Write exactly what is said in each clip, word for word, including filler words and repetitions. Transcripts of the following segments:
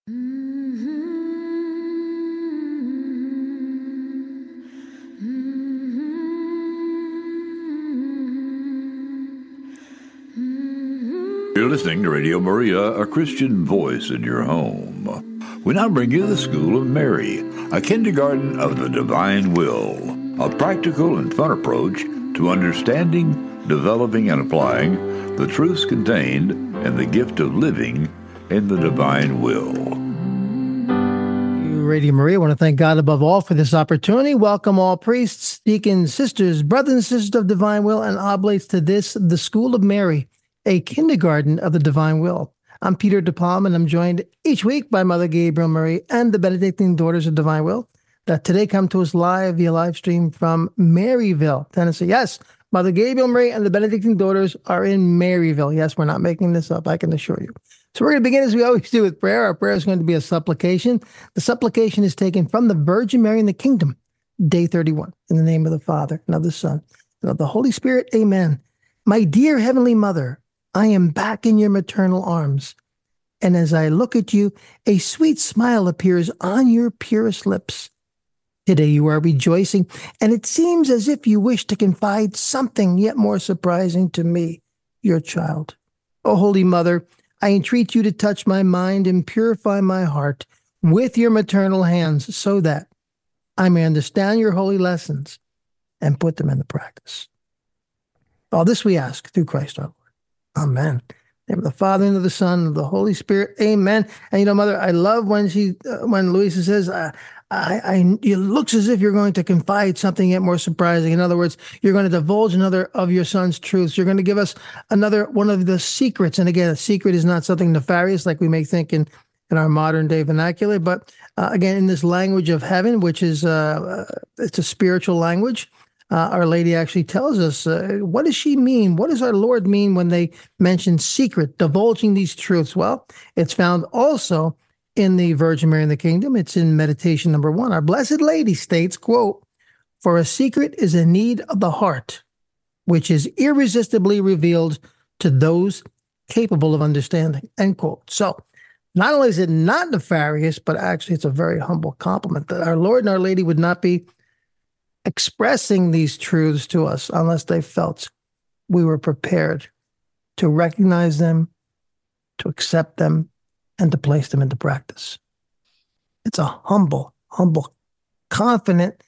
You're listening to Radio Maria, a Christian voice in your home. We now bring you the School of Mary, a kindergarten of the divine will, a practical and fun approach to understanding, developing, and applying the truths contained in the gift of living in the divine will. Radio Maria, I want to thank God above all for this opportunity. Welcome all priests, deacons, sisters, brothers and sisters of divine will, and oblates to this, the School of Mary, a kindergarten of the divine will. I'm Peter DePalm, and I'm joined each week by Mother Gabriel Marie and the Benedictine Daughters of Divine Will that today come to us live via live stream from Maryville, Tennessee. Yes, Mother Gabriel Marie and the Benedictine Daughters are in Maryville. Yes, we're not making this up, I can assure you. So we're going to begin as we always do with prayer. Our prayer is going to be a supplication. The supplication is taken from the Virgin Mary in the Kingdom, day thirty-one. In the name of the Father, and of the Son, and of the Holy Spirit, amen. My dear Heavenly Mother, I am back in your maternal arms, and as I look at you, a sweet smile appears on your purest lips. Today you are rejoicing, and it seems as if you wish to confide something yet more surprising to me, your child. O Holy Mother, I entreat you to touch my mind and purify my heart with your maternal hands so that I may understand your holy lessons and put them into practice. All this we ask through Christ our Lord. Amen. In the name of the Father, and of the Son, and of the Holy Spirit. Amen. And you know, Mother, I love when she, uh, when Louisa says, uh, I, I, it looks as if you're going to confide something yet more surprising. In other words, you're going to divulge another of your son's truths. You're going to give us another one of the secrets. And again, a secret is not something nefarious like we may think in, in our modern day vernacular, but uh, again, in this language of heaven, which is, uh, uh, it's a spiritual language. Uh, Our Lady actually tells us, uh, what does she mean? What does our Lord mean when they mention secret, divulging these truths? Well, it's found also in the Virgin Mary in the Kingdom. It's in meditation number one. Our Blessed Lady states, quote, "For a secret is a need of the heart, which is irresistibly revealed to those capable of understanding," end quote. So not only is it not nefarious, but actually it's a very humble compliment that our Lord and our Lady would not be expressing these truths to us unless they felt we were prepared to recognize them, to accept them, and to place them into practice. It's a humble, humble, confident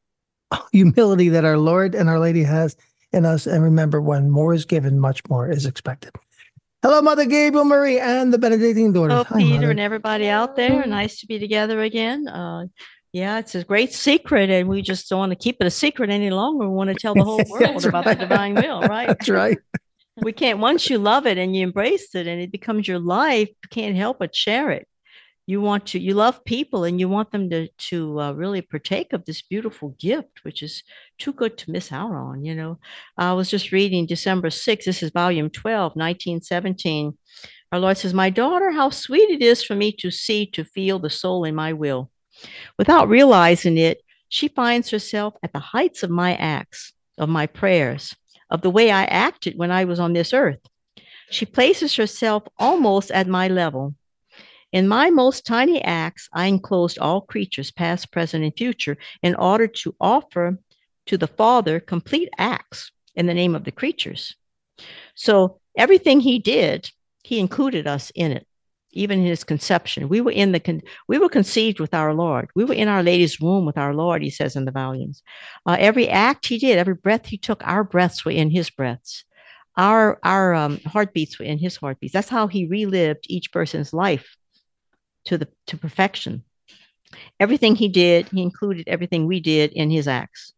humility that our Lord and our Lady has in us. And remember, when more is given, much more is expected. Hello, Mother Gabriel Marie and the Benedictine Daughters. Hello, Hi, Peter, Mother. and everybody out there. Nice to be together again. Uh, Yeah, it's a great secret, and we just don't want to keep it a secret any longer. We want to tell the whole world about right. the divine will, right? That's right. We can't, once you love it and you embrace it and it becomes your life, you can't help but share it. You want to, you love people and you want them to, to uh, really partake of this beautiful gift, which is too good to miss out on, you know. I was just reading December sixth, this is volume twelve, nineteen seventeen. Our Lord says, "My daughter, how sweet it is for me to see, to feel the soul in my will. Without realizing it, she finds herself at the heights of my acts, of my prayers, of the way I acted when I was on this earth. She places herself almost at my level. In my most tiny acts, I enclosed all creatures, past, present, and future, in order to offer to the Father complete acts in the name of the creatures. So everything he did, he included us in it. Even in his conception, we were in the con- we were conceived with our Lord. We were in Our Lady's womb with our Lord, he says in the volumes. Uh, every act he did, every breath he took, our breaths were in his breaths. Our our um, heartbeats were in his heartbeats. That's how he relived each person's life to the to perfection. Everything he did, he included everything we did in his acts.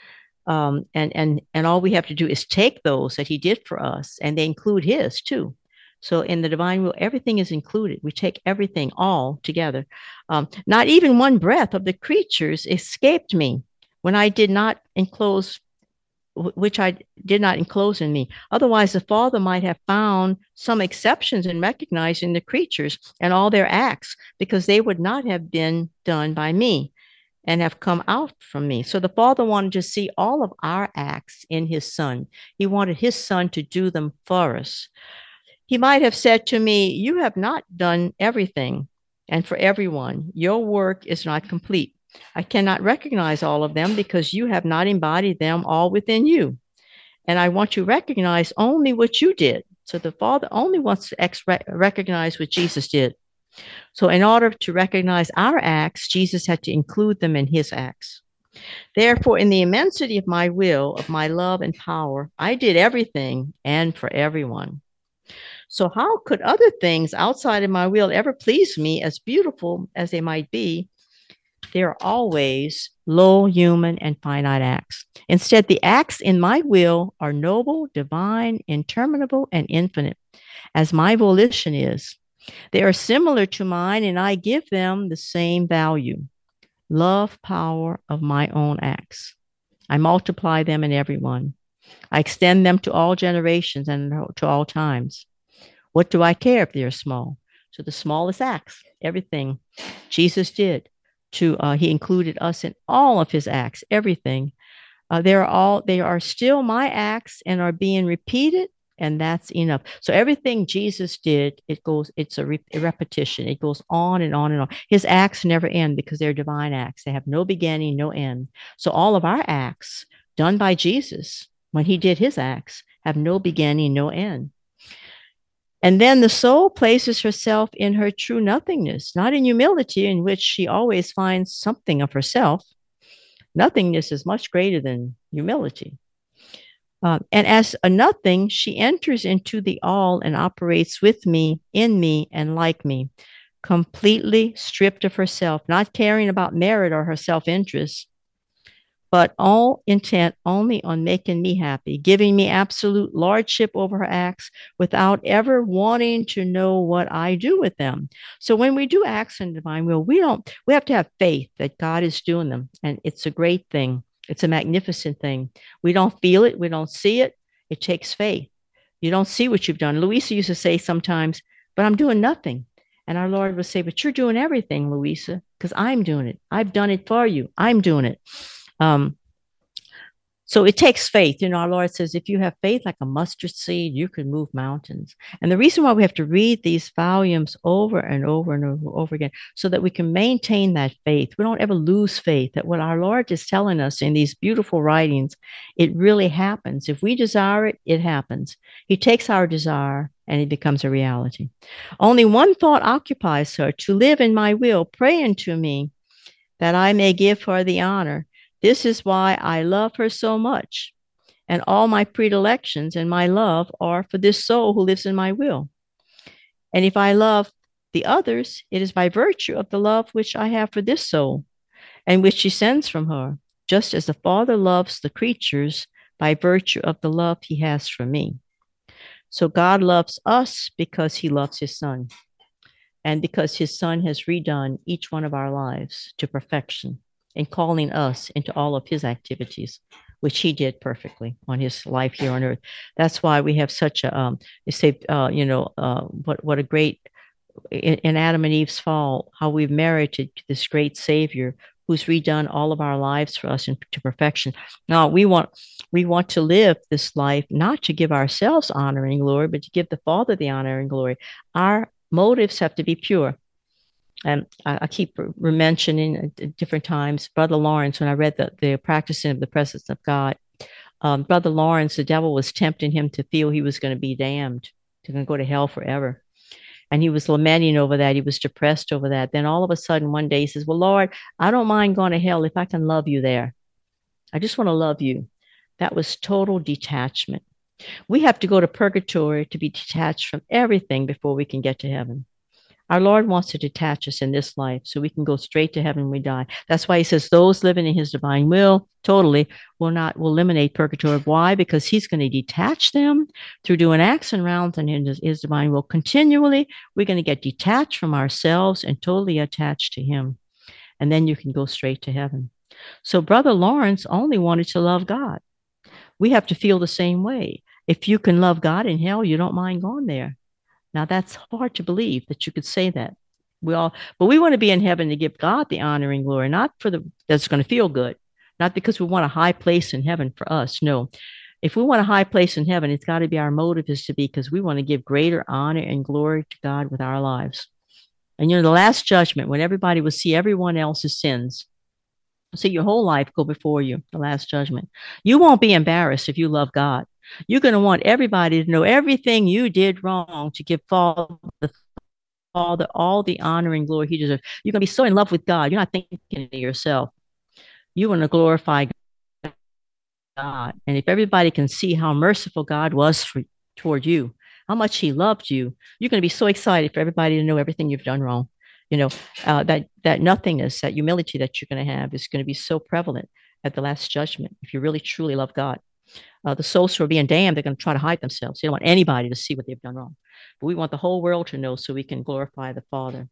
Um, and and and all we have to do is take those that he did for us, and they include his too. So in the divine will, everything is included. We take everything all together. Um, not even one breath of the creatures escaped me when I did not enclose, which I did not enclose in me. Otherwise, the Father might have found some exceptions in recognizing the creatures and all their acts, because they would not have been done by me and have come out from me. So the Father wanted to see all of our acts in his Son. He wanted his Son to do them for us. He might have said to me, "You have not done everything, and for everyone. Your work is not complete. I cannot recognize all of them because you have not embodied them all within you. And I want to recognize only what you did. So the Father only wants to ex- recognize what Jesus did. So in order to recognize our acts, Jesus had to include them in his acts. Therefore, in the immensity of my will, of my love and power, I did everything and for everyone. So how could other things outside of my will ever please me, as beautiful as they might be? They are always low, human, and finite acts. Instead, the acts in my will are noble, divine, interminable, and infinite, as my volition is. They are similar to mine, and I give them the same value. Love, power of my own acts. I multiply them in everyone. I extend them to all generations and to all times. What do I care if they're small? So the smallest acts, everything Jesus did. To uh, he included us in all of his acts, everything. Uh, they are all they are still my acts and are being repeated, and that's enough. So everything Jesus did, it goes. It's a, re- a repetition. It goes on and on and on. His acts never end because they're divine acts. They have no beginning, no end. So all of our acts done by Jesus when he did his acts have no beginning, no end. And then the soul places herself in her true nothingness, not in humility, in which she always finds something of herself. Nothingness is much greater than humility. Uh, and as a nothing, she enters into the all and operates with me, in me, and like me, completely stripped of herself, not caring about merit or her self-interest, but all intent only on making me happy, giving me absolute lordship over her acts without ever wanting to know what I do with them. So when we do acts in divine will, we don't, we have to have faith that God is doing them. And it's a great thing. It's a magnificent thing. We don't feel it. We don't see it. It takes faith. You don't see what you've done. Louisa used to say sometimes, but I'm doing nothing. And our Lord would say, but you're doing everything, Louisa, because I'm doing it. I've done it for you. I'm doing it. Um, so it takes faith. You know, our Lord says, if you have faith like a mustard seed, you can move mountains. And the reason why we have to read these volumes over and over and over, over again, so that we can maintain that faith. We don't ever lose faith that what our Lord is telling us in these beautiful writings, it really happens. If we desire it, it happens. He takes our desire and it becomes a reality. Only one thought occupies her: to live in my will, pray unto me that I may give her the honor. This is why I love her so much. And all my predilections and my love are for this soul who lives in my will. And if I love the others, it is by virtue of the love which I have for this soul, and which descends from her, just as the Father loves the creatures by virtue of the love he has for me. So God loves us because he loves his Son, and because his Son has redone each one of our lives to perfection, and calling us into all of his activities, which he did perfectly on his life here on earth. That's why we have such a, um, they say, uh, you know, uh, what, what a great, in, in Adam and Eve's fall, how we've merited this great Savior who's redone all of our lives for us into perfection. Now we want, we want to live this life, not to give ourselves honor and glory, but to give the Father the honor and glory. Our motives have to be pure. And I, I keep re- mentioning at different times, Brother Lawrence, when I read the, the practicing of the presence of God, um, Brother Lawrence, the devil was tempting him to feel he was going to be damned, to go to hell forever. And he was lamenting over that. He was depressed over that. Then all of a sudden, one day he says, well, Lord, I don't mind going to hell if I can love you there. I just want to love you. That was total detachment. We have to go to purgatory to be detached from everything before we can get to heaven. Our Lord wants to detach us in this life so we can go straight to heaven when we die. That's why he says those living in his divine will totally will not will eliminate purgatory. Why? Because he's going to detach them through doing acts and rounds and in his, his divine will continually. We're going to get detached from ourselves and totally attached to him. And then you can go straight to heaven. So Brother Lawrence only wanted to love God. We have to feel the same way. If you can love God in hell, you don't mind going there. Now, that's hard to believe that you could say that. We all, but we want to be in heaven to give God the honor and glory, not for the, that's going to feel good, not because we want a high place in heaven for us. No, if we want a high place in heaven, it's got to be our motive is to be because we want to give greater honor and glory to God with our lives. And, you know, the last judgment, when everybody will see everyone else's sins, see your whole life go before you, the last judgment. You won't be embarrassed if you love God. You're going to want everybody to know everything you did wrong to give Father all the, all the honor and glory he deserves. You're going to be so in love with God. You're not thinking of yourself. You want to glorify God. And if everybody can see how merciful God was for, toward you, how much he loved you, you're going to be so excited for everybody to know everything you've done wrong. You know, uh, that, that nothingness, that humility that you're going to have is going to be so prevalent at the last judgment if you really, truly love God. Uh, the souls who are being damned, they're going to try to hide themselves. They don't want anybody to see what they've done wrong. But we want the whole world to know so we can glorify the Father.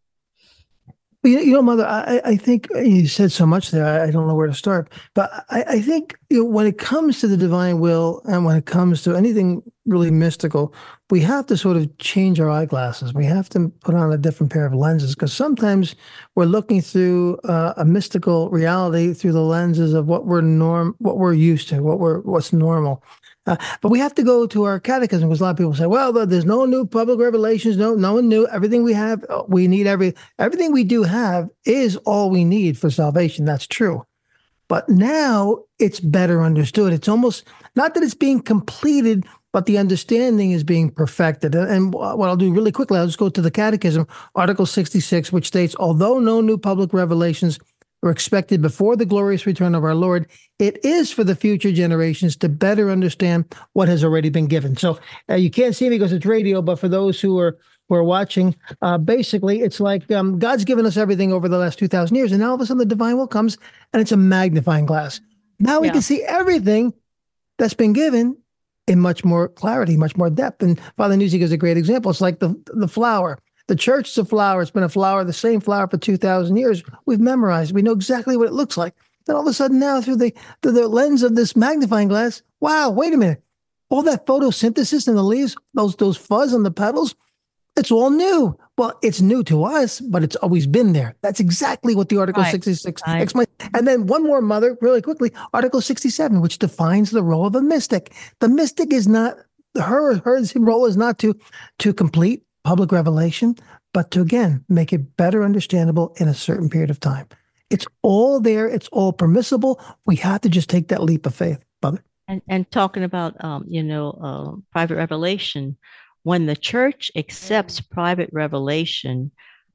You know, Mother, I, I think you said so much there. I, I don't know where to start. But I, I think, you know, when it comes to the divine will and when it comes to anything really mystical, we have to sort of change our eyeglasses. We have to put on a different pair of lenses, because sometimes we're looking through uh, a mystical reality through the lenses of what we're norm, what we're used to, what we're what's normal. Uh, but we have to go to our catechism, because a lot of people say, well, there's no new public revelations. No, no one new. Everything we have, we need every, everything we do have is all we need for salvation. That's true. But now it's better understood. It's almost not that it's being completed, but the understanding is being perfected. And what I'll do really quickly, I'll just go to the catechism, Article sixty-six, which states, although no new public revelations are expected before the glorious return of our Lord, it is for the future generations to better understand what has already been given. So uh, you can't see me because it's radio, but for those who are who are watching, uh, basically it's like um, God's given us everything over the last two thousand years, and now all of a sudden the divine will comes, and it's a magnifying glass. Now we Yeah. can see everything that's been given in much more clarity, much more depth. And Father Nuzzi gives a great example. It's like the the flower. The church is a flower. It's been a flower, the same flower for two thousand years. We've memorized. We know exactly what it looks like. Then all of a sudden now through the, through the lens of this magnifying glass, wow, wait a minute. All that photosynthesis in the leaves, those, those fuzz on the petals, it's all new. Well, it's new to us, but it's always been there. That's exactly what the Article Right. sixty-six Right. explains. And then one more, Mother, really quickly, Article sixty-seven, which defines the role of a mystic. The mystic is not, her, her role is not to, to complete public revelation, but to, again, make it better understandable in a certain period of time. It's all there. It's all permissible. We have to just take that leap of faith, Mother. And, and talking about, um, you know, uh, private revelation, when the church accepts private revelation,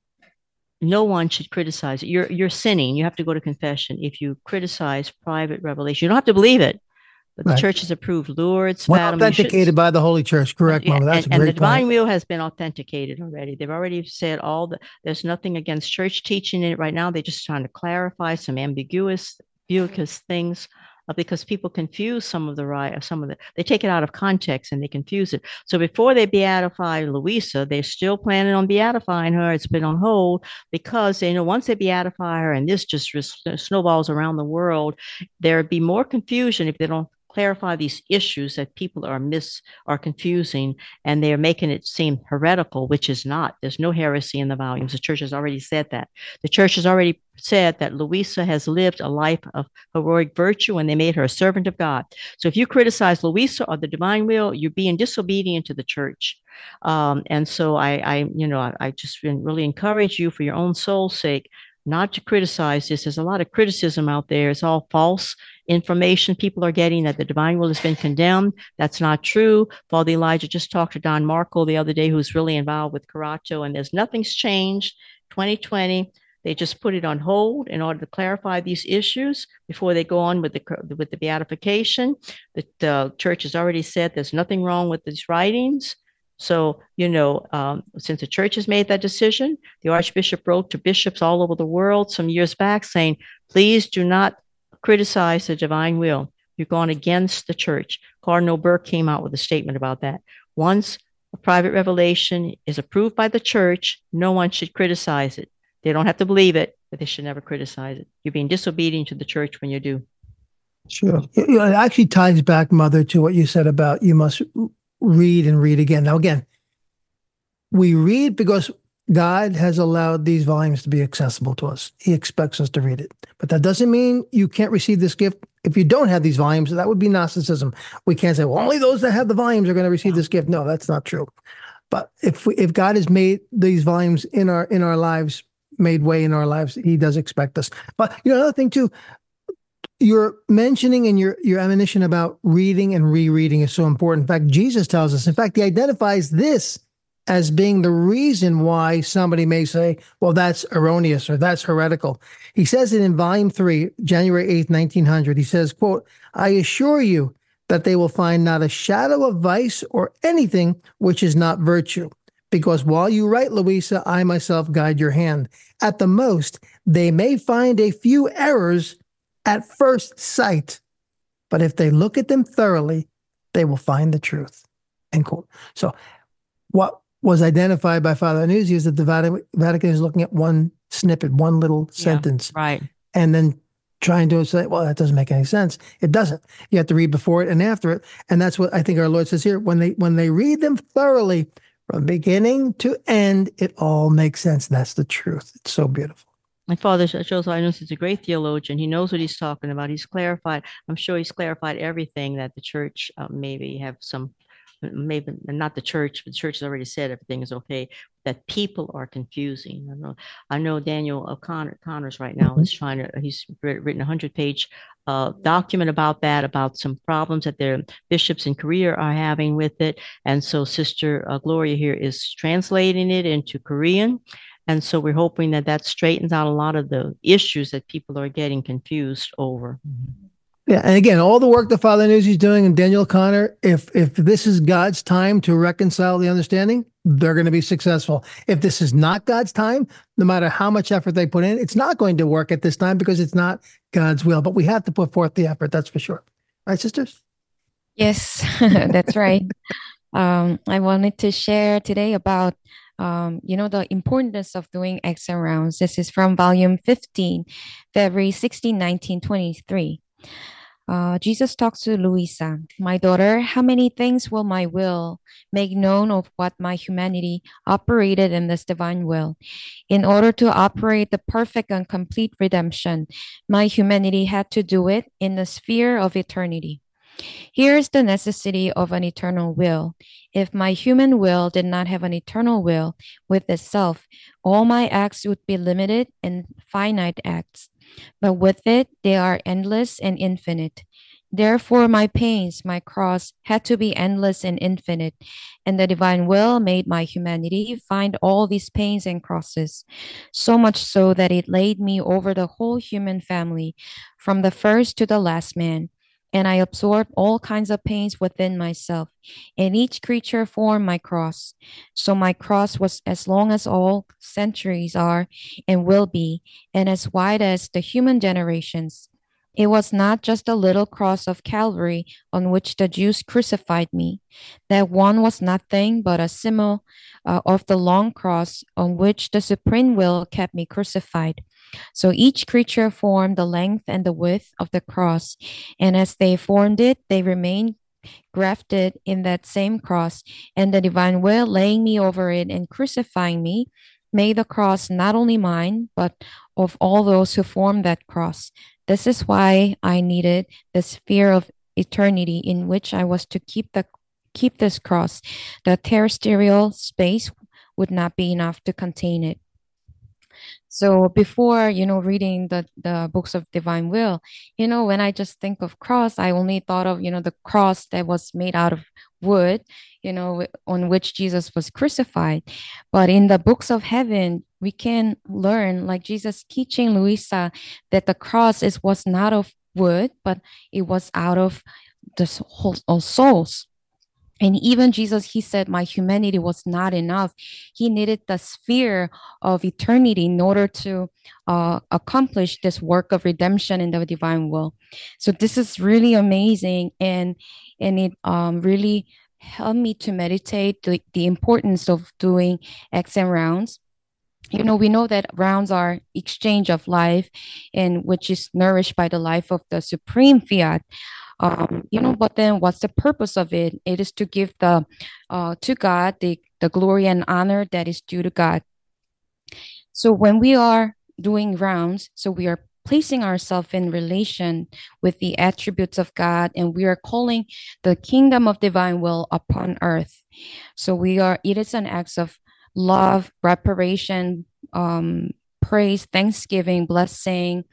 no one should criticize it. You're, you're sinning. You have to go to confession if you criticize private revelation. You don't have to believe it, but Right. the church has approved Lourdes, Well, Fatima. You shouldn't- authenticated by the Holy Church. Correct, Yeah, Mother. That's and, a and the great divine point. will has been authenticated already. They've already said all the, there's nothing against church teaching in it right now. They're just trying to clarify some ambiguous, ambiguous things uh, because people confuse some of the right, some of the, they take it out of context and they confuse it. So before they beatify Louisa, they're still planning on beatifying her. It's been on hold because they know once they beatify her and this just snowballs around the world, there'd be more confusion if they don't clarify these issues that people are mis are confusing, and they're making it seem heretical, which is not. There's no heresy in the volumes. The church has already said that. The church has already said that Louisa has lived a life of heroic virtue, and they made her a servant of God. So if you criticize Louisa or the divine will, you're being disobedient to the church. Um, and so I, I, you know, I, I just really encourage you for your own soul's sake not to criticize this. There's a lot of criticism out there. It's all false information people are getting that the divine will has been condemned. That's not true. Father Elijah just talked to Don Marco the other day, who's really involved with Carato, and there's nothing's changed. twenty twenty, they just put it on hold in order to clarify these issues before they go on with the with the beatification. The, the church has already said there's nothing wrong with these writings. So, you know, um, since the church has made that decision, the Archbishop wrote to bishops all over the world some years back saying, please do not criticize the divine will. You've gone against the church. Cardinal Burke came out with a statement about that. Once a private revelation is approved by the church, no one should criticize it. They don't have to believe it, but they should never criticize it. You're being disobedient to the church when you do. Sure. You know, it actually ties back, Mother, to what you said about you must read and read again. Now, again, we read because God has allowed these volumes to be accessible to us. He expects us to read it. But that doesn't mean you can't receive this gift if you don't have these volumes. That would be Gnosticism. We can't say, well, only those that have the volumes are going to receive Yeah. this gift. No, that's not true. But if we, if God has made these volumes in our in our lives, made way in our lives, He does expect us. But you know, another thing too, your mentioning and your your admonition about reading and rereading is so important. In fact, Jesus tells us. In fact, He identifies this as being the reason why somebody may say, "Well, that's erroneous" or "That's heretical." He says it in Volume Three, January eighth, nineteen hundred. He says, "Quote: I assure you that they will find not a shadow of vice or anything which is not virtue. Because while you write, Louisa, I myself guide your hand. At the most, they may find a few errors at first sight, but if they look at them thoroughly, they will find the truth." End quote. So what was identified by Father Nuzzi is that the Vatican, Vatican is looking at one snippet, one little sentence, yeah, right, and then trying to say, well, that doesn't make any sense. It doesn't. You have to read before it and after it. And that's what I think our Lord says here. When they when they read them thoroughly, from beginning to end, it all makes sense. That's the truth. It's so beautiful. My father shows I know he's a great theologian. He knows what he's talking about. He's clarified. I'm sure he's clarified everything that the church uh, maybe have some, maybe not the church, but the church has already said everything is okay. That people are confusing. I know. I know Daniel O'Connor Connors right now is trying to. He's written a hundred page uh, document about that, about some problems that their bishops in Korea are having with it, and so Sister uh, Gloria here is translating it into Korean. And so we're hoping that that straightens out a lot of the issues that people are getting confused over. Yeah, and again, all the work that Father Nuzzi is doing and Daniel O'Connor, if if this is God's time to reconcile the understanding, they're going to be successful. If this is not God's time, no matter how much effort they put in, it's not going to work at this time because it's not God's will. But we have to put forth the effort, that's for sure. Right, sisters? Yes, that's right. Um, I wanted to share today about um, you know, the importance of doing exam rounds. This is from volume fifteen, February sixteenth, nineteen twenty-three. Uh, Jesus talks to Louisa, "My daughter, how many things will my will make known of what my humanity operated in this divine will? In order to operate the perfect and complete redemption, my humanity had to do it in the sphere of eternity. Here is the necessity of an eternal will. If my human will did not have an eternal will with itself, all my acts would be limited and finite acts. But with it, they are endless and infinite. Therefore, my pains, my cross, had to be endless and infinite, and the divine will made my humanity find all these pains and crosses, so much so that it laid me over the whole human family, from the first to the last man. And I absorbed all kinds of pains within myself, and each creature formed my cross. So my cross was as long as all centuries are and will be, and as wide as the human generations. It was not just a little cross of Calvary on which the Jews crucified me. That one was nothing but a symbol uh, of the long cross on which the supreme will kept me crucified. So each creature formed the length and the width of the cross, and as they formed it, they remained grafted in that same cross, and the divine will, laying me over it and crucifying me, made the cross not only mine, but of all those who formed that cross. This is why I needed the sphere of eternity in which I was to keep the keep this cross. The terrestrial space would not be enough to contain it. So before, you know, reading the, the books of divine will, you know, when I just think of cross, I only thought of, you know, the cross that was made out of wood, you know, on which Jesus was crucified. But in the books of heaven, we can learn, like Jesus teaching Louisa, that the cross is was not of wood, but it was out of the whole of souls. And even Jesus, he said, my humanity was not enough. He needed the sphere of eternity in order to uh, accomplish this work of redemption in the divine will. So this is really amazing. And, and it um, really helped me to meditate the, the importance of doing exam rounds. You know, we know that rounds are exchange of life, and which is nourished by the life of the supreme fiat. Um, you know, but then what's the purpose of it? It is to give the uh, to God the, the glory and honor that is due to God. So when we are doing rounds, so we are placing ourselves in relation with the attributes of God, and we are calling the kingdom of divine will upon earth. So we are, it is an act of love, reparation, um, praise, thanksgiving, blessing,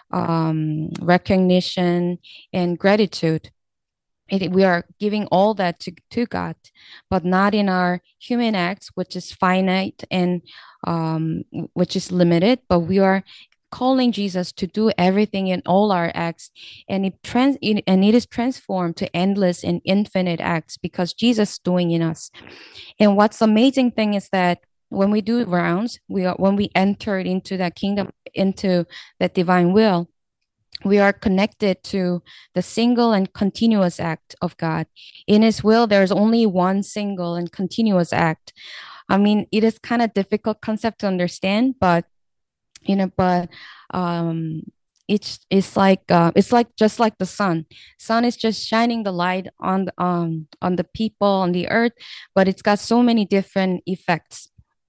um, recognition, and gratitude. It, we are giving all that to, to God, but not in our human acts, which is finite and um, which is limited, but we are calling Jesus to do everything in all our acts, and it trans it, and it is transformed to endless and infinite acts because Jesus is doing in us. And what's amazing thing is that when we do rounds, we are when we enter into that kingdom, into that divine will, we are connected to the single and continuous act of God. In His will, there's only one single and continuous act. I mean, it is kind of difficult concept to understand, but you know, but um, it's it's like uh, it's like just like the sun. Sun is just shining the light on the, um on the people on the earth, but it's got so many different effects.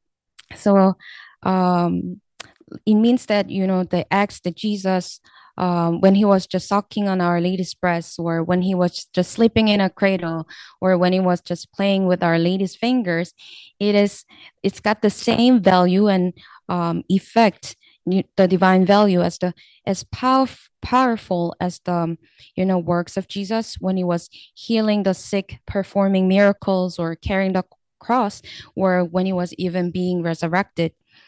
So um, it means that, you know, the acts that Jesus, um, when he was just sucking on Our Lady's breast, or when he was just sleeping in a cradle, or when he was just playing with Our Lady's fingers, it is, it's got the same value and um, effect, the divine value, as the as pow- powerful as the um, you know, works of Jesus when he was healing the sick, performing miracles, or carrying the cross, or when he was even being resurrected.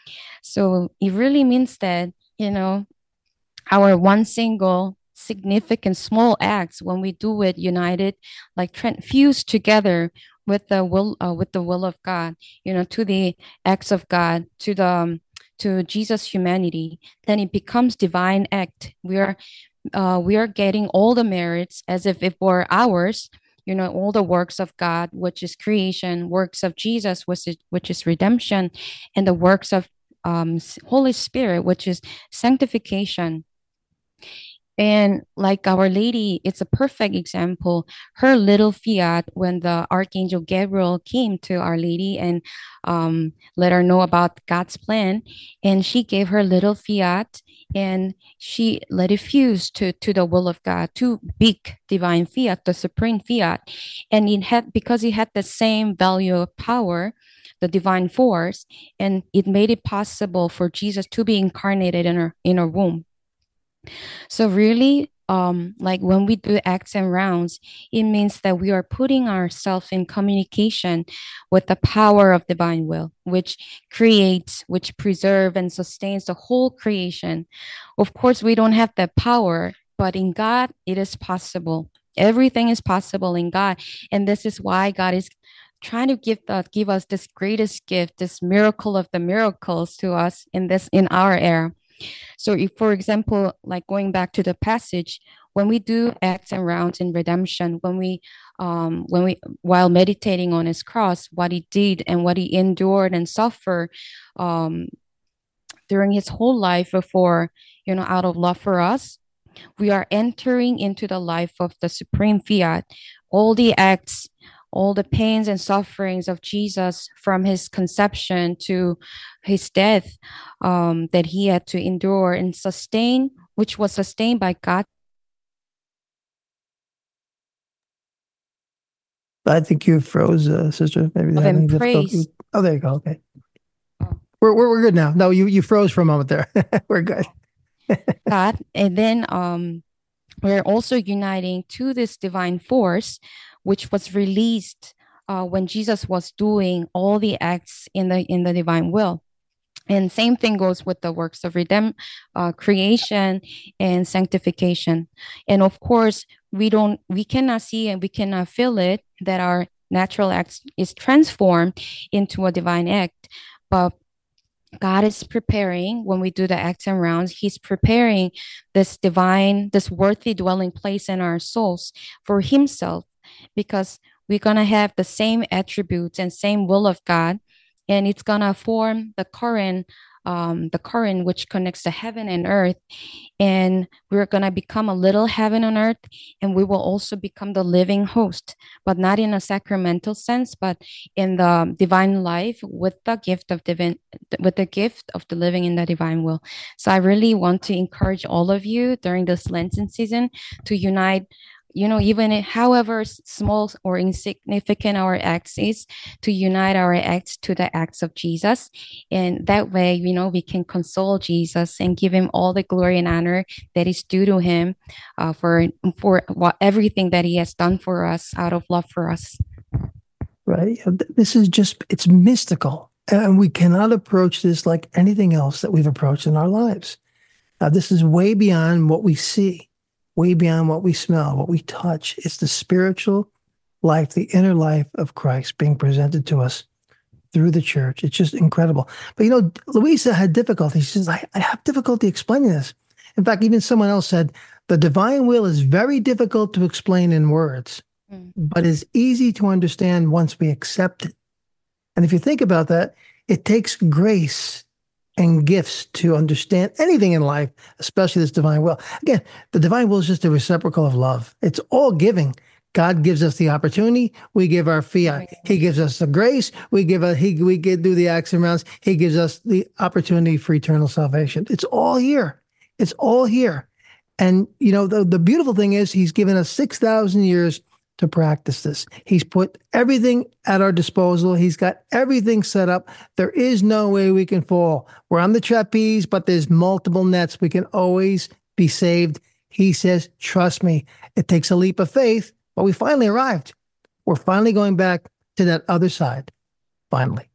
So it really means that, you know, our one single significant small acts, when we do it united, like tra- fused together with the will, uh, with the will of God, you know, to the acts of God, to the um, to Jesus' humanity, then it becomes divine act. We are uh, we are getting all the merits as if it were ours. You know, all the works of God, which is creation, works of Jesus, which is which is redemption, and the works of um, Holy Spirit, which is sanctification. And like Our Lady, it's a perfect example. Her little fiat, when the Archangel Gabriel came to Our Lady and um, let her know about God's plan, and she gave her little fiat, and she let it fuse to, to the will of God, to big divine fiat, the supreme fiat. And it had, because it had the same value of power, the divine force, and it made it possible for Jesus to be incarnated in her in her womb. So really, um, like when we do acts and rounds, it means that we are putting ourselves in communication with the power of divine will, which creates, which preserves and sustains the whole creation. Of course, we don't have that power, but in God, it is possible. Everything is possible in God. And this is why God is trying to give the, give us this greatest gift, this miracle of the miracles to us in this, in our era. So if, for example, like going back to the passage, when we do acts and rounds in redemption, when we, um, when we, while meditating on his cross, what he did and what he endured and suffered, um, during his whole life for, you know, out of love for us, we are entering into the life of the supreme fiat. All the acts, all the pains and sufferings of Jesus from his conception to his death, um, that he had to endure and sustain, which was sustained by God. I think you froze, uh, sister. Maybe they're having difficulty. Oh, there you go. Okay. Oh. We're, we're, we're good now. No, you, you froze for a moment there. We're good. God. And then um, we're also uniting to this divine force, which was released uh, when Jesus was doing all the acts in the in the divine will. And same thing goes with the works of redemption, uh, creation, and sanctification. And of course, we don't, we cannot see and we cannot feel it, that our natural act is transformed into a divine act. But God is preparing, when we do the acts and rounds, he's preparing this divine, this worthy dwelling place in our souls for himself, because we're going to have the same attributes and same will of God, and it's going to form the current um, the current which connects the heaven and earth. And we're going to become a little heaven on earth, and we will also become the living host, but not in a sacramental sense, but in the divine life with the gift of divine, with the gift of the living in the divine will. So I really want to encourage all of you during this Lenten season to unite, you know, even however small or insignificant our acts is, to unite our acts to the acts of Jesus. And that way, you know, we can console Jesus and give him all the glory and honor that is due to him uh, for, for what, everything that he has done for us out of love for us. Right. This is just, it's mystical. And we cannot approach this like anything else that we've approached in our lives. Uh, this is way beyond what we see, way beyond what we smell, what we touch. It's the spiritual life, the inner life of Christ being presented to us through the church. It's just incredible. But, you know, Louisa had difficulty. She says, I, I have difficulty explaining this. In fact, even someone else said, the divine will is very difficult to explain in words, mm. but is easy to understand once we accept it. And if you think about that, it takes grace and gifts to understand anything in life, especially this divine will. Again, the divine will is just a reciprocal of love. It's all giving. God gives us the opportunity. We give our fiat. He gives us the grace. We give a, he, we get, do the acts and rounds. He gives us the opportunity for eternal salvation. It's all here. It's all here. And, you know, the, the beautiful thing is he's given us six thousand years to practice this. He's put everything at our disposal. He's got everything set up. There is no way we can fall. We're on the trapeze, but there's multiple nets. We can always be saved. He says, trust me. It takes a leap of faith, but we finally arrived. We're finally going back to that other side. Finally.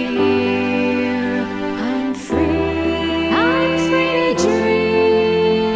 I'm free to dream.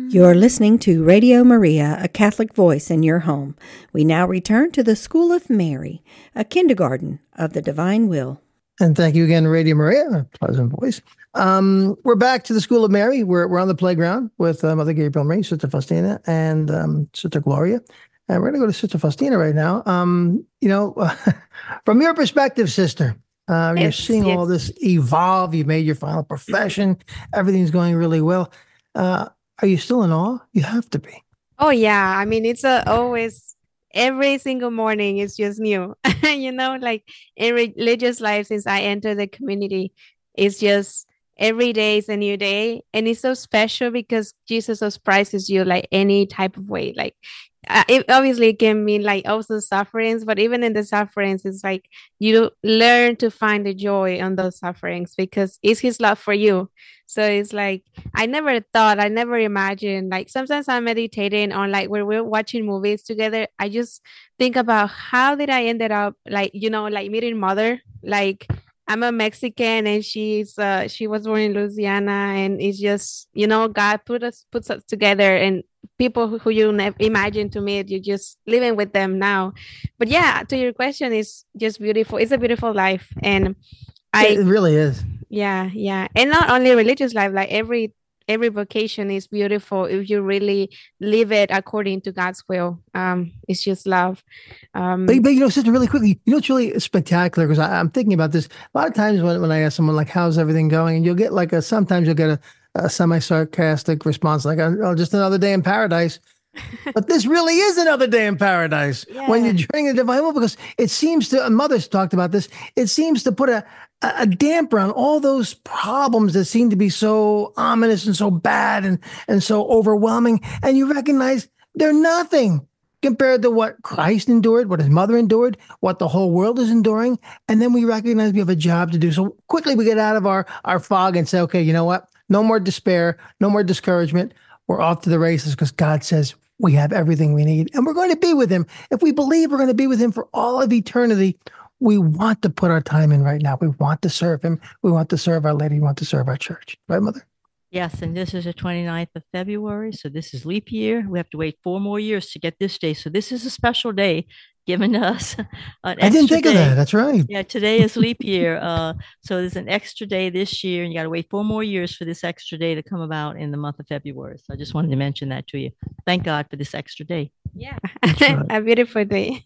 You're listening to Radio Maria, a Catholic voice in your home. We now return to the School of Mary, a kindergarten of the divine will. And thank you again, Radio Maria, a pleasant voice. Um, we're back to the School of Mary. We're we're on the playground with uh, Mother Gabriel Marie, Sister Faustina, and um, Sister Gloria. And we're going to go to Sister Faustina right now. Um, you know, from your perspective, Sister, uh, Yes, you're seeing yes. all this evolve. You made your final profession. Everything's going really well. Uh, are you still in awe? You have to be. Oh yeah, I mean it's a, always every single morning is just new. You know, like in religious life since I entered the community, it's just every day is a new day, and it's so special because Jesus surprises you like any type of way. Like uh, it obviously can mean like also sufferings, but even in the sufferings, it's like you learn to find the joy on those sufferings because it's His love for you. So it's like I never thought, I never imagined. Like sometimes I'm meditating on like when we're watching movies together, I just think about how did I ended up like, you know, like meeting mother. Like I'm a Mexican and she's uh she was born in Louisiana, and it's just, you know, God put us puts us together, and people who, who you never imagine to meet, you're just living with them now. But yeah, to your question, it's just beautiful. It's a beautiful life. And I It really is. yeah, yeah. And not only religious life, like every every vocation is beautiful if you really live it according to God's will. Um, it's just love. Um, But, but you know, Sister, really quickly, you know, it's really spectacular because I'm thinking about this. A lot of times when, when I ask someone, like, how's everything going? And you'll get like a, sometimes you'll get a, a semi-sarcastic response, like, oh, just another day in paradise. But this really is another day in paradise when Yeah. you're drinking the divine will, because it seems to, and Mother's talked about this, it seems to put a, a a damper on all those problems that seem to be so ominous and so bad and, and so overwhelming. And you recognize they're nothing compared to what Christ endured, what his mother endured, what the whole world is enduring. And then we recognize we have a job to do. So quickly we get out of our, our fog and say, okay, you know what? No more despair, no more discouragement. We're off to the races because God says we have everything we need and we're going to be with him. If we believe we're going to be with him for all of eternity, we want to put our time in right now. We want to serve him. We want to serve Our Lady. We want to serve our church. Right, Mother? Yes, and this is the twenty-ninth of February, so this is leap year. We have to wait four more years to get this day. So this is a special day given us an I didn't extra think of day. that. That's right. Yeah, today is leap year. Uh, so there's an extra day this year, and you got to wait four more years for this extra day to come about in the month of February. So I just wanted to mention that to you. Thank God for this extra day. Yeah, right. a beautiful day.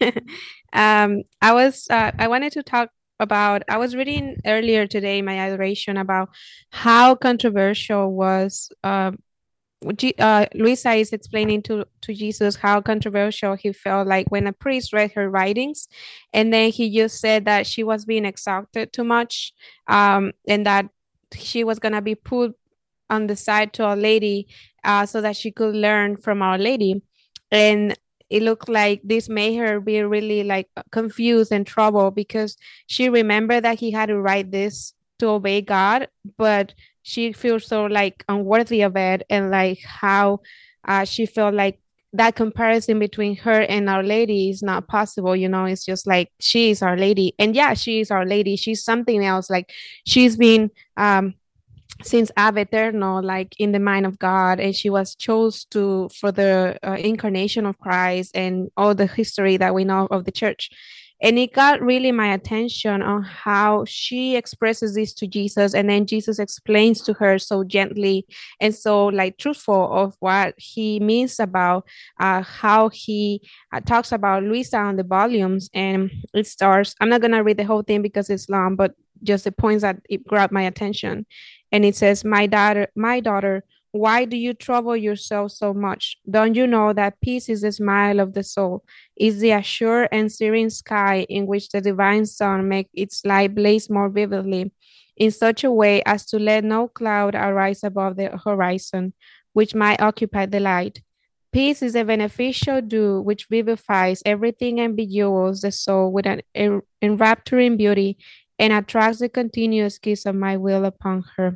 um, I was uh, I wanted to talk about. I was reading earlier today my adoration about how controversial was. Uh, G- uh, Luisa is explaining to to Jesus how controversial he felt like when a priest read her writings, and then he just said that she was being exalted too much, um, and that she was gonna be put on the side to Our Lady, uh, so that she could learn from Our Lady. And it looked like this made her be really like confused and troubled because she remembered that he had to write this to obey God, but she feels so like unworthy of it, and like how uh, she felt like that comparison between her and Our Lady is not possible. You know, it's just like she is Our Lady, and yeah, she is Our Lady. She's something else. Like she's been um since ab eterno, like in the mind of God, and she was chose to for the uh, incarnation of Christ and all the history that we know of the church. And it got really my attention on how she expresses this to Jesus, and then Jesus explains to her so gently and so like truthful of what he means about uh, how he uh, talks about Luisa on the volumes. And it starts, I'm not gonna read the whole thing because it's long, but just the points that it grabbed my attention. And it says, my daughter, my daughter, why do you trouble yourself so much? Don't you know that peace is the smile of the soul, is the assured and serene sky in which the divine sun makes its light blaze more vividly, in such a way as to let no cloud arise above the horizon, which might occupy the light. Peace is a beneficial dew which vivifies everything and bejewels the soul with an en- enrapturing beauty, and attracts the continuous kiss of my will upon her.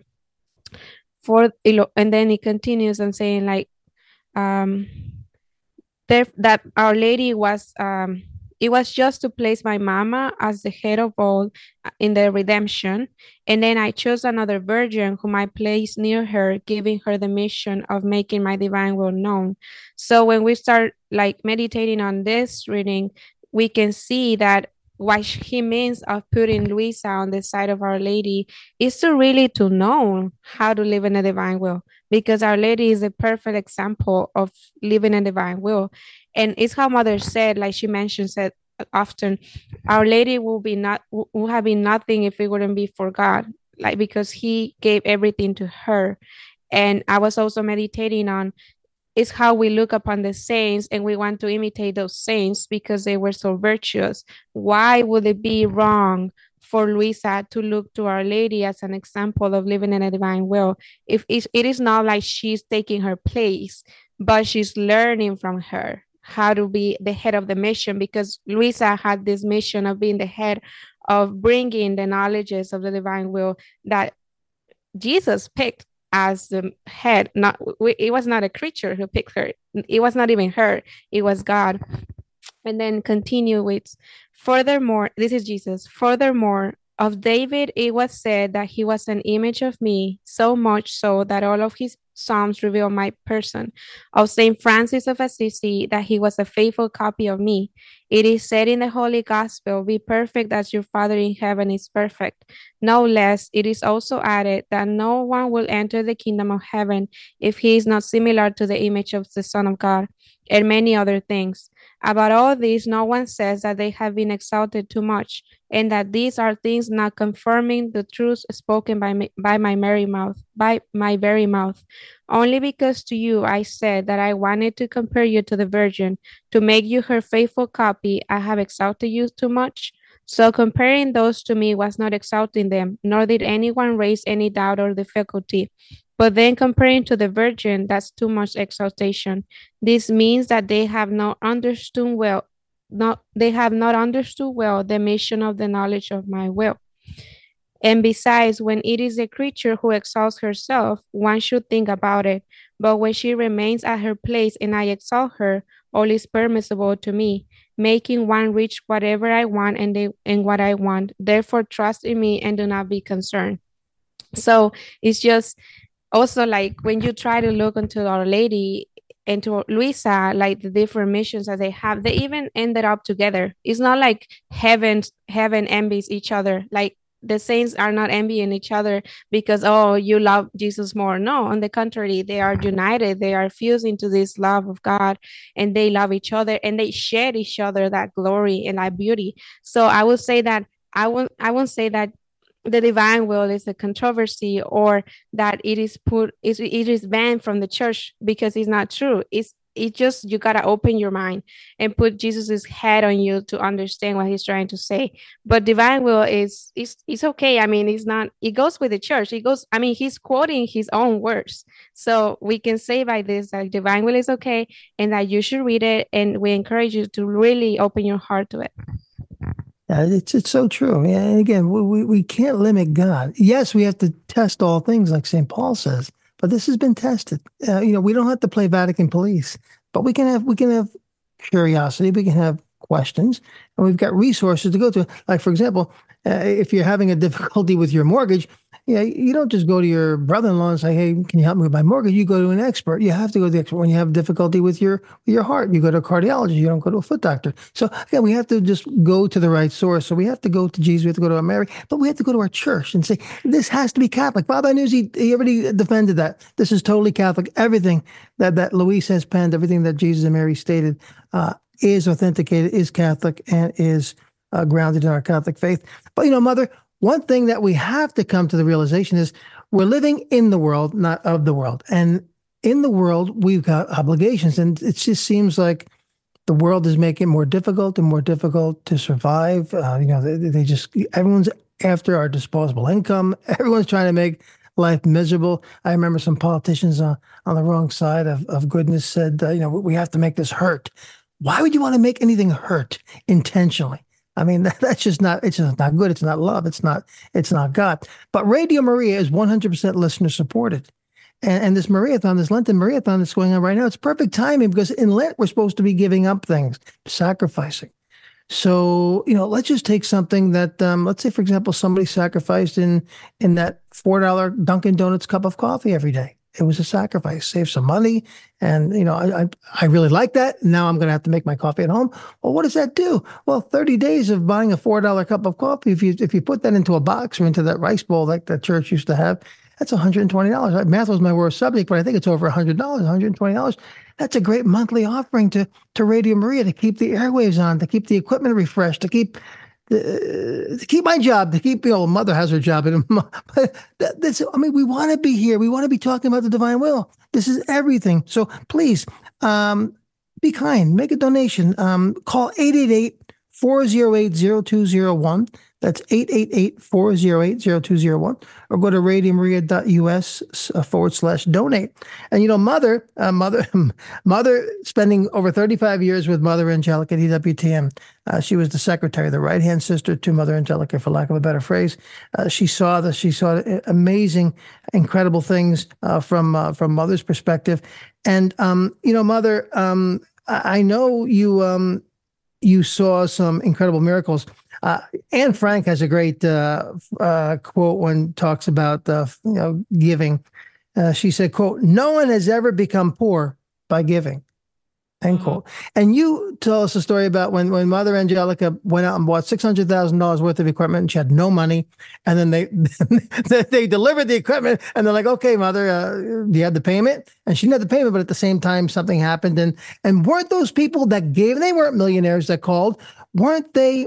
For and then it continues and saying like um there, that Our Lady was um It was just to place my mama as the head of all in the redemption. And then I chose another virgin whom I placed near her, giving her the mission of making my divine will known. So when we start like meditating on this reading, we can see that what he means of putting Luisa on the side of Our Lady is to really to know how to live in a divine will, because Our Lady is a perfect example of living in divine will. And it's how Mother said, like she mentions it often, Our Lady will be not will have been nothing if it wouldn't be for God, like because he gave everything to her. And I was also meditating on is how we look upon the saints and we want to imitate those saints because they were so virtuous. Why would it be wrong for Luisa to look to Our Lady as an example of living in a divine will? If it is not like she's taking her place, but she's learning from her how to be the head of the mission, because Luisa had this mission of being the head of bringing the knowledges of the divine will that Jesus picked as the head. Not it was not a creature who picked her. It was not even her. It was God. And then continue with, furthermore, this is Jesus. Furthermore, of David, it was said that he was an image of me, so much so that all of his Psalms reveal my person. Of Saint Francis of Assisi, that he was a faithful copy of me. It is said in the Holy Gospel, be perfect as your Father in heaven is perfect. No less, it is also added that no one will enter the kingdom of heaven if he is not similar to the image of the Son of God, and many other things. About all this, no one says that they have been exalted too much, and that these are things not confirming the truth spoken by me, by my merry mouth, by my very mouth. Only because to you I said that I wanted to compare you to the Virgin, to make you her faithful copy, I have exalted you too much. So comparing those to me was not exalting them, nor did anyone raise any doubt or difficulty. But then comparing to the Virgin, that's too much exaltation. This means that they have not understood well, not they have not understood well the mission of the knowledge of my will. And besides, when it is a creature who exalts herself, one should think about it. But when she remains at her place and I exalt her, all is permissible to me, making one reach whatever I want and, they, and what I want. Therefore, trust in me and do not be concerned. So it's just also like when you try to look into Our Lady and to Luisa, like the different missions that they have, they even ended up together. It's not like heaven, heaven envies each other. Like the saints are not envying each other because, oh, you love Jesus more. No, on the contrary, they are united. They are fused into this love of God, and they love each other and they share each other that glory and that beauty. So I would say that I won't, I won't say that the divine will is a controversy or that it is put, it is banned from the church, because it's not true. It's it just, you gotta open your mind and put Jesus's head on you to understand what he's trying to say. But divine will is is it's okay. I mean, it's not, it goes with the church. It goes, I mean, he's quoting his own words. So we can say by this that divine will is okay and that you should read it, and we encourage you to really open your heart to it. Yeah, it's it's so true. Yeah, and again, we we can't limit God. Yes, we have to test all things, like Saint Paul says. But this has been tested. Uh, you know, we don't have to play Vatican police, but we can have we can have curiosity. We can have questions, and we've got resources to go to. Like, for example, uh, if you're having a difficulty with your mortgage, yeah, you don't just go to your brother-in-law and say, "Hey, can you help me with my mortgage?" You go to an expert. You have to go to the expert. When you have difficulty with your with your heart, you go to a cardiologist. You don't go to a foot doctor. So again, we have to just go to the right source. So we have to go to Jesus. We have to go to our Mary, but we have to go to our church and say, "This has to be Catholic." Father Nuzzi, he already defended that. This is totally Catholic. Everything that that Luis has penned, everything that Jesus and Mary stated, uh, is authenticated, is Catholic, and is uh, grounded in our Catholic faith. But you know, Mother, one thing that we have to come to the realization is we're living in the world, not of the world. And in the world, we've got obligations. And it just seems like the world is making it more difficult and more difficult to survive. Uh, you know, they, they just, everyone's after our disposable income. Everyone's trying to make life miserable. I remember some politicians uh, on the wrong side of, of goodness said, uh, you know, we have to make this hurt. Why would you want to make anything hurt intentionally? I mean, that, that's just not, it's just not good. It's not love. It's not, it's not God. But Radio Maria is one hundred percent listener supported. And, and this Mariathon, this Lenten Mariathon that's going on right now, it's perfect timing because in Lent, we're supposed to be giving up things, sacrificing. So, you know, let's just take something that, um, let's say, for example, somebody sacrificed in in that four dollar Dunkin' Donuts cup of coffee every day. It was a sacrifice, save some money, and you know, I I, I really like that. Now I'm going to have to make my coffee at home. Well, what does that do? Well, thirty days of buying a four dollar cup of coffee, if you if you put that into a box or into that rice bowl like the church used to have, that's one hundred twenty dollars. Math was my worst subject, but I think it's over one hundred dollars, one hundred twenty dollars. That's a great monthly offering to to Radio Maria to keep the airwaves on, to keep the equipment refreshed, to keep uh, to keep my job, to keep, you know, mother has her job. And that, that's, I mean, we want to be here. We want to be talking about the divine will. This is everything. So please, um, be kind, make a donation. Um, call eight eight eight, four oh eight, oh two oh one. That's eight eight eight, four oh eight, oh two oh one, or go to radiomaria.us uh, forward slash donate. And, you know, Mother, uh, Mother, Mother, spending over thirty-five years with Mother Angelica at E W T N. Uh, she was the secretary, the right-hand sister to Mother Angelica, for lack of a better phrase. Uh, she saw the, she saw amazing, incredible things uh, from uh, from Mother's perspective. And, um, you know, Mother, um, I, I know you um, you saw some incredible miracles. Uh, Anne Frank has a great uh, uh, quote when talks about uh, you know, giving. Uh, she said, "quote No one has ever become poor by giving." End Mhm. quote. And you tell us a story about when when Mother Angelica went out and bought six hundred thousand dollars worth of equipment, and she had no money, and then they they delivered the equipment, and they're like, "Okay, Mother, uh, do you have the payment?" And she didn't have the payment, but at the same time, something happened, and and weren't those people that gave? They weren't millionaires that called, weren't they?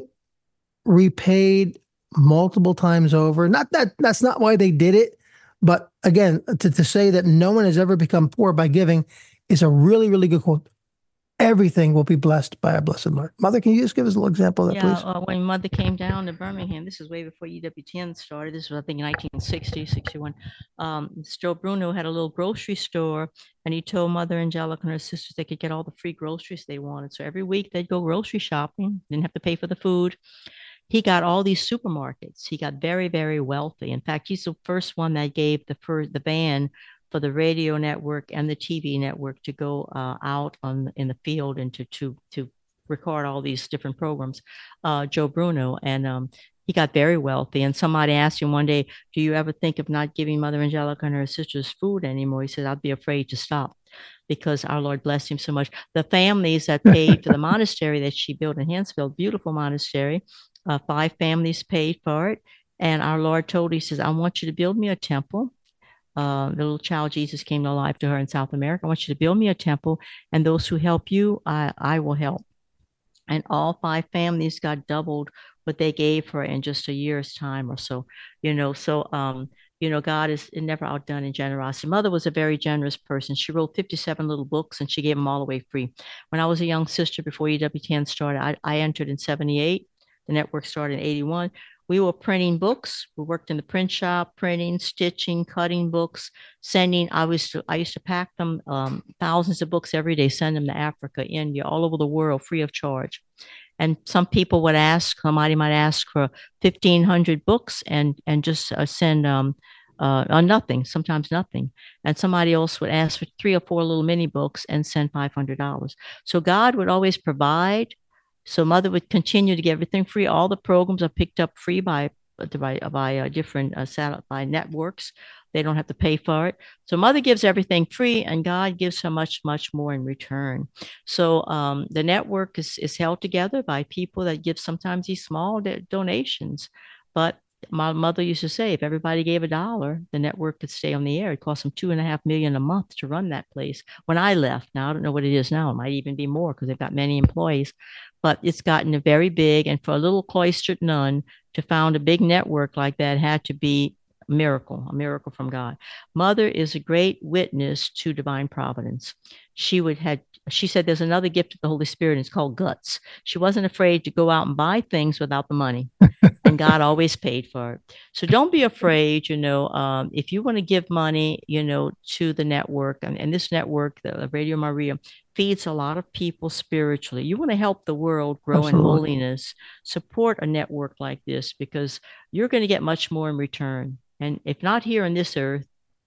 Repaid multiple times over. Not that that's not why they did it, but again, to, to say that no one has ever become poor by giving is a really, really good quote. Everything will be blessed by our blessed Lord. Mother, can you just give us a little example of that, Yeah, please? uh, when Mother came down to Birmingham, this is way before E W T N started. This was, I think, in nineteen sixty, sixty-one. Um, Joe Bruno had a little grocery store, and he told Mother Angelica and her sisters they could get all the free groceries they wanted. So every week they'd go grocery shopping, didn't have to pay for the food. He got all these supermarkets. He got very, very wealthy. In fact, he's the first one that gave the first, the ban for the radio network and the T V network to go uh, out on in the field and to to to record all these different programs. Uh, Joe Bruno, and um, he got very wealthy. And somebody asked him one day, "Do you ever think of not giving Mother Angelica and her sisters food anymore?" He said, "I'd be afraid to stop." Because our Lord blessed him so much. The families that paid for the monastery that she built in Hansfield, beautiful monastery, uh, five families paid for it. And our Lord told her, he says, "I want you to build me a temple." Uh, the little child Jesus came to life to her in South America. "I want you to build me a temple, and those who help you, I, I will help." And all five families got doubled what they gave her in just a year's time or so. You know, so um, you know, God is never outdone in generosity. Mother was a very generous person. She wrote fifty-seven little books, and she gave them all away free. When I was a young sister before E W T N started, I, I entered in seventy-eight. The network started in eighty-one. We were printing books. We worked in the print shop, printing, stitching, cutting books, sending. I was to, I used to pack them um, thousands of books every day, send them to Africa, India, all over the world, free of charge. And some people would ask, somebody might ask for fifteen hundred books and and just uh, send um uh uh, nothing, sometimes nothing. And somebody else would ask for three or four little mini books and send five hundred dollars. So God would always provide. So Mother would continue to get everything free. All the programs are picked up free by by by uh, different uh, satellite by networks. They don't have to pay for it. So Mother gives everything free, and God gives her much, much more in return. So um, the network is is held together by people that give sometimes these small do- donations. But my mother used to say, if everybody gave a dollar, the network could stay on the air. It cost them two and a half million a month to run that place. When I left, now I don't know what it is now. It might even be more because they've got many employees. But it's gotten very big, and for a little cloistered nun to found a big network like that had to be a miracle, a miracle from God. Mother is a great witness to divine providence. She would had she said there's another gift of the Holy Spirit, and it's called guts. She wasn't afraid to go out and buy things without the money, and God always paid for it. So don't be afraid. You know, um, if you want to give money, you know, to the network, and, and this network, the Radio Maria, feeds a lot of people spiritually. You want to help the world grow in Absolutely. holiness, support a network like this, because you're going to get much more in return. And if not here on this earth,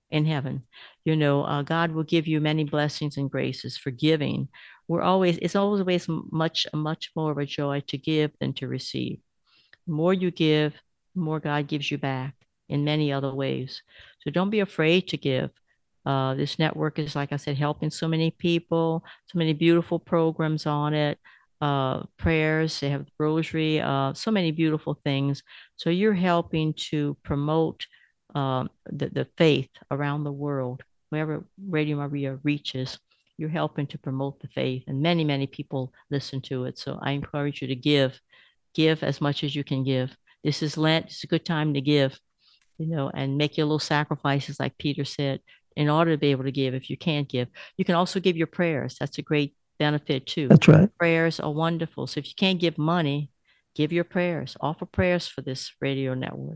in heaven. You know, uh, God will give you many blessings and graces for giving. We're always, it's always much, much more of a joy to give than to receive. The more you give, the more God gives you back in many other ways. So don't be afraid to give. Uh, this network is, like I said, helping so many people, so many beautiful programs on it, uh, prayers, they have the rosary, uh, so many beautiful things. So you're helping to promote um, the, the faith around the world, wherever Radio Maria reaches. You're helping to promote the faith, and many, many people listen to it. So I encourage you to give, give as much as you can give. This is Lent. It's a good time to give, you know, and make your little sacrifices, like Peter said, in order to be able to give. If you can't give, you can also give your prayers. That's a great benefit too. That's right. Prayers are wonderful. So if you can't give money, give your prayers. Offer prayers for this radio network.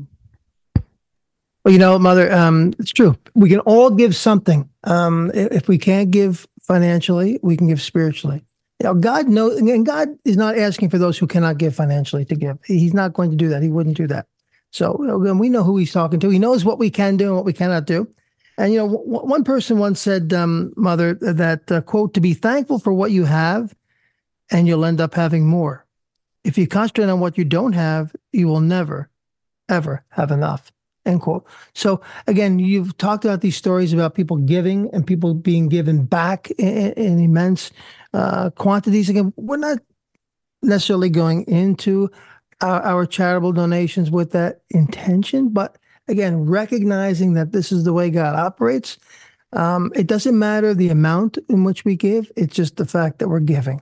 Well, you know, Mother, um, it's true. We can all give something. Um, if we can't give financially, we can give spiritually. You know, God knows, and God is not asking for those who cannot give financially to give. He's not going to do that. He wouldn't do that. So you know, we know who he's talking to. He knows what we can do and what we cannot do. And, you know, w- one person once said, um, Mother, that, uh, quote, to be thankful for what you have and you'll end up having more. If you concentrate on what you don't have, you will never, ever have enough, end quote. So again, you've talked about these stories about people giving and people being given back in, in immense uh, quantities. Again, we're not necessarily going into our, our charitable donations with that intention, but again, recognizing that this is the way God operates. Um, it doesn't matter the amount in which we give. It's just the fact that we're giving.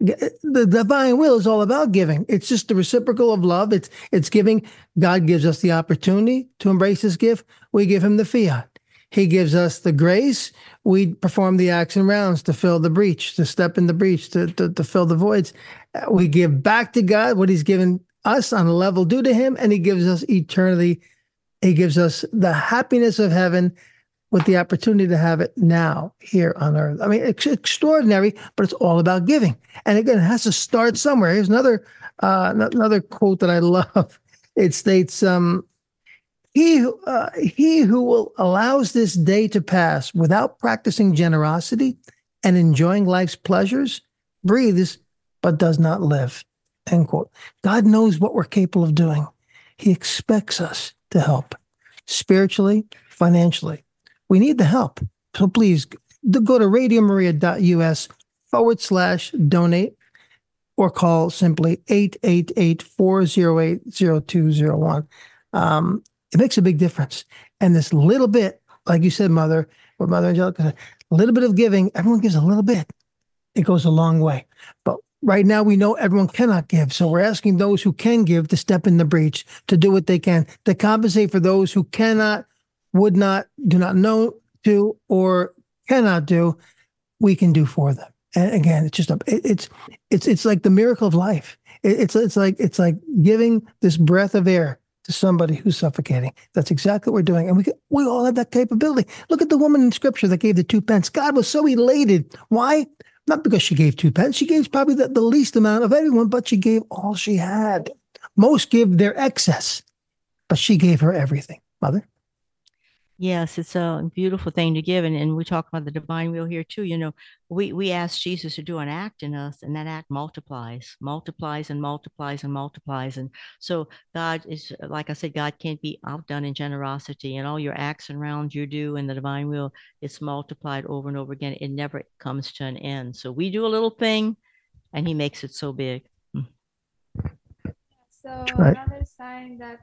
The divine will is all about giving. It's just the reciprocal of love. It's it's giving. God gives us the opportunity to embrace his gift. We give him the fiat. He gives us the grace. We perform the acts and rounds to fill the breach, to step in the breach, to, to, to fill the voids. We give back to God what he's given us on a level due to him, and he gives us eternity. He gives us the happiness of heaven with the opportunity to have it now here on earth. I mean, it's extraordinary, but it's all about giving. And again, it has to start somewhere. Here's another uh, another quote that I love. It states, um, he, uh, he who will allows this day to pass without practicing generosity and enjoying life's pleasures breathes, but does not live, end quote. God knows what we're capable of doing. He expects us to help spiritually, financially. We need the help. So please go to radiomaria.us forward slash donate or call simply eight eight eight, four oh eight, oh two oh one. Um, it makes a big difference. And this little bit, like you said, Mother, what Mother Angelica said, a little bit of giving, everyone gives a little bit. It goes a long way. But right now we know everyone cannot give. So we're asking those who can give to step in the breach, to do what they can, to compensate for those who cannot, would not, do not know to, or cannot do, we can do for them. And again, it's just a, it, it's it's it's like the miracle of life. It, it's it's like it's like giving this breath of air to somebody who's suffocating. That's exactly what we're doing, and we we all have that capability. Look at the woman in Scripture that gave the two pence. God was so elated. Why? Not because she gave two pence. She gave probably the, the least amount of everyone, but she gave all she had. Most give their excess, but she gave her everything. Mother. Yes, it's a beautiful thing to give. And, and we talk about the divine will here too. You know, we, we ask Jesus to do an act in us, and that act multiplies, multiplies and multiplies and multiplies. And so God is, like I said, God can't be outdone in generosity, and all your acts and rounds you do in the divine will, it's multiplied over and over again. It never comes to an end. So we do a little thing and he makes it so big. So right. Another sign that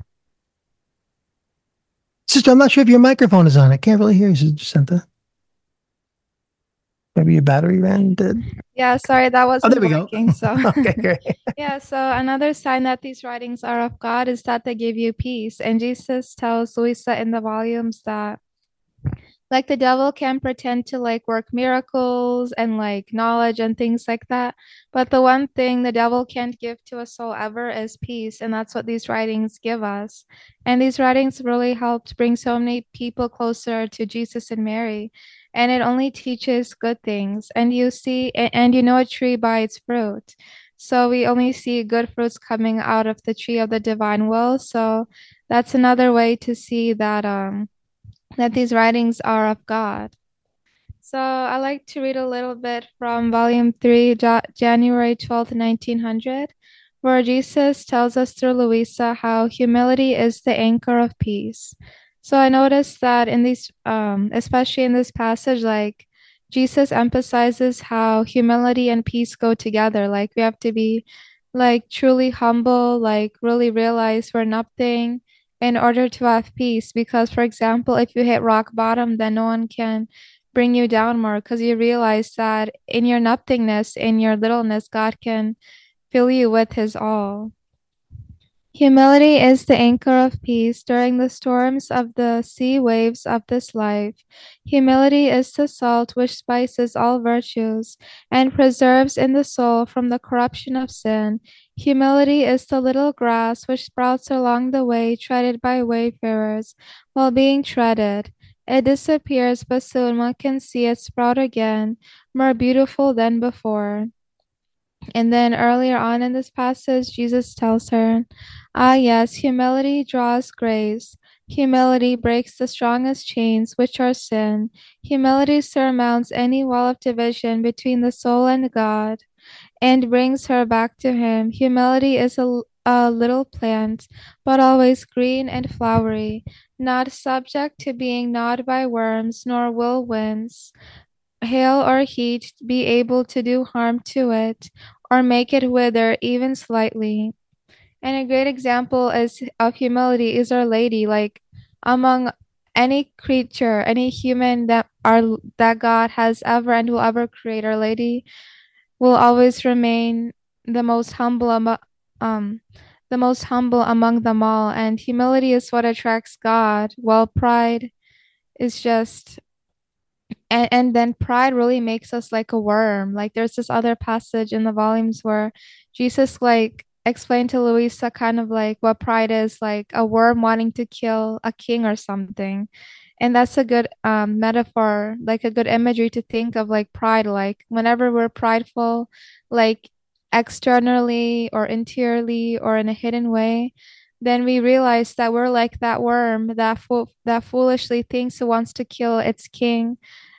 Sister, I'm not sure if your microphone is on. I can't really hear you, Sister Jacinta. Maybe your battery ran dead. Yeah, sorry, that wasn't oh, there we working. Go. So okay, great. Yeah, so another sign that these writings are of God is that they give you peace. And Jesus tells Luisa in the volumes that like the devil can pretend to like work miracles and like knowledge and things like that. But the one thing the devil can't give to a soul ever is peace. And that's what these writings give us. And these writings really helped bring so many people closer to Jesus and Mary. And it only teaches good things. And you see, and you know a tree by its fruit. So we only see good fruits coming out of the tree of the divine will. So that's another way to see that, um, that these writings are of God. So I like to read a little bit from volume three, Ja- January twelfth, nineteen hundred, where Jesus tells us through Louisa how humility is the anchor of peace. So I noticed that in these, um, especially in this passage, like Jesus emphasizes how humility and peace go together. Like we have to be like truly humble, like really realize we're nothing in order to have peace. Because, for example, if you hit rock bottom, then no one can bring you down more because you realize that in your nothingness, in your littleness, God can fill you with his all. Humility is the anchor of peace during the storms of the sea waves of this life. Humility is the salt which spices all virtues and preserves in the soul from the corruption of sin. Humility is the little grass which sprouts along the way treaded by wayfarers while being treaded. It disappears, but soon one can see it sprout again, more beautiful than before. And then earlier on in this passage, Jesus tells her, Ah, yes, humility draws grace. Humility breaks the strongest chains, which are sin. Humility surmounts any wall of division between the soul and God and brings her back to Him. Humility is a, a little plant, but always green and flowery, not subject to being gnawed by worms nor whirlwinds, hail or heat be able to do harm to it or make it wither even slightly. And a great example is of humility is Our Lady. Like among any creature, any human that our that God has ever and will ever create, Our Lady will always remain the most humble amo- um the most humble among them all. And humility is what attracts God, while pride is just and and then pride really makes us like a worm. Like there's this other passage in the volumes where Jesus like explained to Louisa kind of like what pride is, like a worm wanting to kill a king or something. And that's a good um metaphor, like a good imagery to think of like pride. Like whenever we're prideful, like externally or interiorly or in a hidden way, then we realize that we're like that worm that fo- that foolishly thinks it wants to kill its king,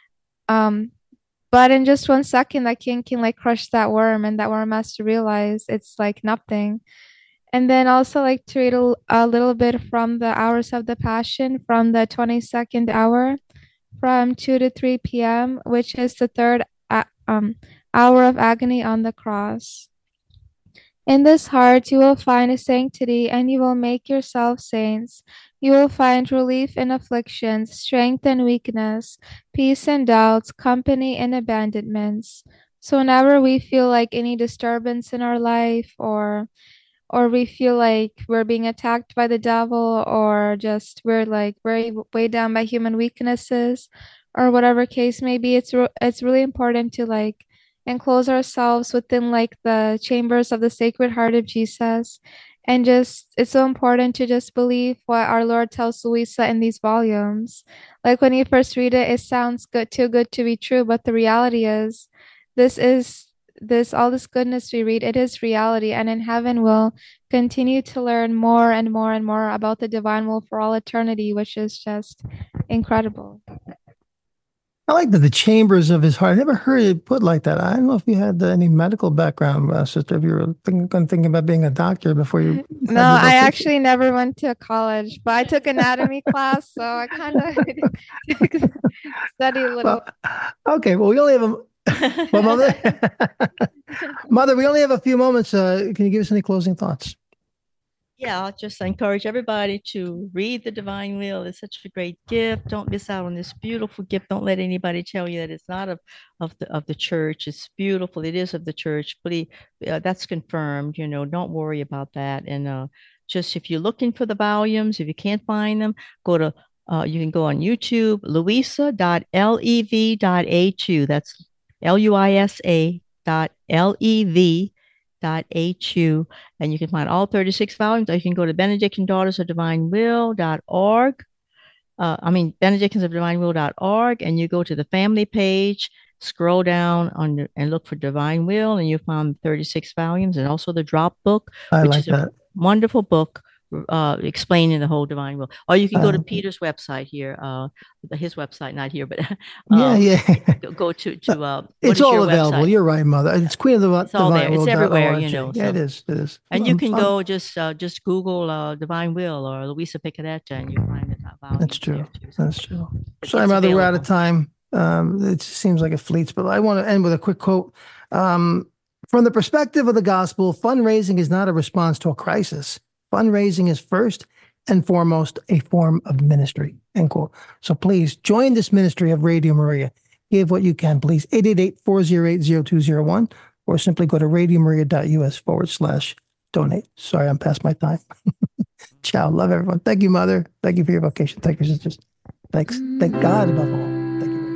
um, but in just one second, that king can like crush that worm, and that worm has to realize it's like nothing. And then also like to read a, a little bit from the Hours of the Passion from the twenty-second hour from two to three p m, which is the third uh, um, hour of agony on the cross. In this heart you will find sanctity, and you will make yourself saints. You will find relief in afflictions, strength in weakness, peace in doubts, company in abandonments. So whenever we feel like any disturbance in our life, or or we feel like we're being attacked by the devil, or just we're like very weighed down by human weaknesses, or whatever case may be, it's re- it's really important to like enclose ourselves within like the chambers of the Sacred Heart of Jesus. And just it's so important to just believe what our Lord tells Louisa in these volumes. Like when you first read it, it sounds good, too good to be true, but the reality is this is this all this goodness we read, it is reality. And in heaven we'll continue to learn more and more and more about the divine will for all eternity, which is just incredible. I like that the chambers of his heart. I never heard it put like that. I don't know if you had uh, any medical background, uh, sister. If you were thinking, thinking about being a doctor before you. No, I actually never went to college, but I took anatomy class, so I kind of studied a little. Well, okay, well, we only have a well, mother. Mother, we only have a few moments. Uh, can you give us any closing thoughts? Yeah, I'll just encourage everybody to read the Divine Will. It's such a great gift. Don't miss out on this beautiful gift. Don't let anybody tell you that it's not of of the of the church. It's beautiful. It is of the church. Please, uh, that's confirmed. You know, don't worry about that. And uh, just if you're looking for the volumes, if you can't find them, go to uh, you can go on YouTube, louisa dot lev dot a two. That's L U I S A dot L E V dot H U, and you can find all thirty-six volumes, or you can go to Benedictine Daughters of Divine Will dot org. Uh, I mean, Benedictines of Divine Will dot org, and you go to the family page, scroll down on the, and look for Divine Will, and you find thirty-six volumes, and also the Drop Book, I which like is a that. wonderful book uh, explaining the whole divine will. Or you can go to Um, Peter's website here, uh, his website, not here, but Yeah, um, yeah. go, go to to uh, what It's is all your available. website? You're right, Mother. It's Queen of the It's all there. Divine It's Will. everywhere, you know. Yeah, it So, is. It is. and you Um, can um, go just uh, just Google uh, Divine Will or Luisa Picaretta, and you'll find the volumes That's true. there too. So That's true. it's Sorry, Mother, we're out of available. time. Um, it seems like it fleets, but I want to end with a quick quote. Um, from the perspective of the gospel, fundraising is not a response to a crisis. Fundraising is first and foremost a form of ministry, end quote. So please join this ministry of Radio Maria. Give what you can, please. eight eight eight, four oh eight, oh two oh one, or simply go to radiomaria.us forward slash donate. Sorry, I'm past my time. Ciao. Love everyone. Thank you, Mother. Thank you for your vocation. Thank you, sisters. Thanks. Thank God above all. Thank you.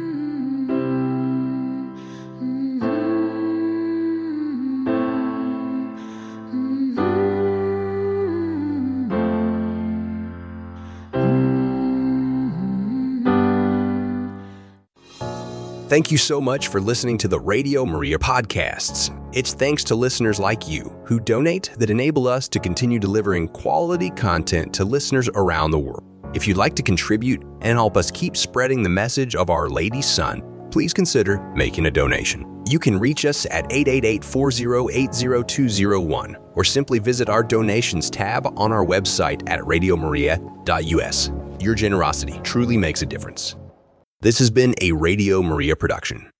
Thank you so much for listening to the Radio Maria podcasts. It's thanks to listeners like you who donate that enable us to continue delivering quality content to listeners around the world. If you'd like to contribute and help us keep spreading the message of Our Lady's Son, please consider making a donation. You can reach us at eight eight eight, four oh eight, oh two oh one or simply visit our donations tab on our website at radio maria dot u s. Your generosity truly makes a difference. This has been a Radio Maria production.